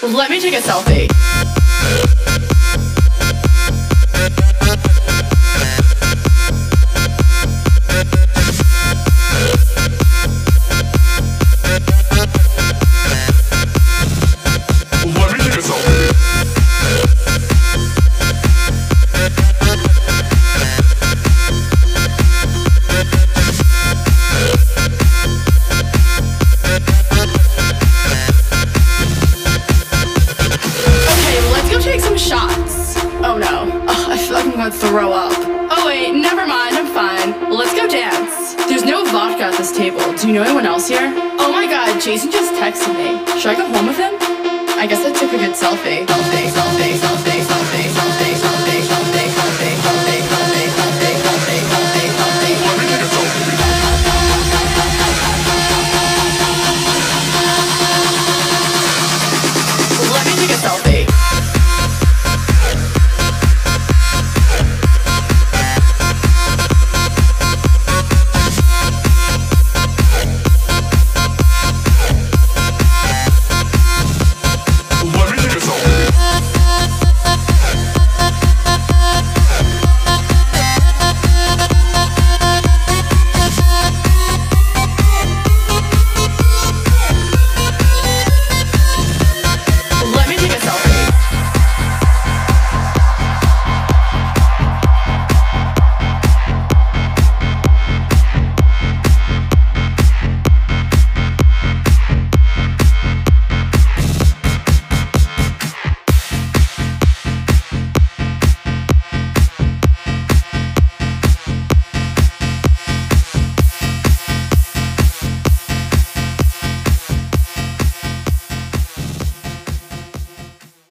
Let me take a selfie. Oh no, I feel like I'm gonna throw up. Oh wait, never mind, I'm fine. Let's go dance. There's no vodka at this table. Do you know anyone else here? Oh my god, Jason just texted me. Should I go home with him? I guess I took a good selfie. Selfie, selfie, selfie, selfie.